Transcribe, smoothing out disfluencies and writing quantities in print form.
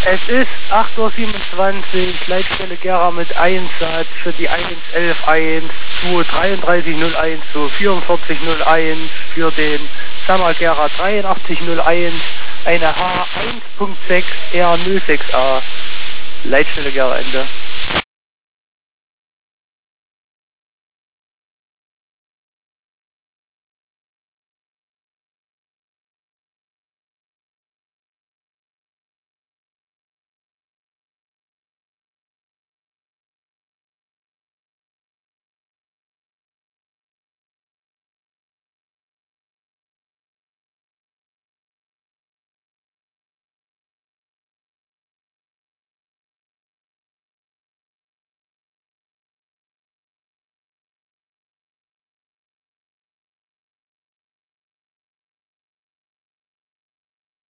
Es ist 8:27 Uhr, Leitstelle Gera mit Einsatz für die 111-1, 23301, 24401 für den Sammer Gera 8301, eine H1.6 R06A, Leitstelle Gera Ende.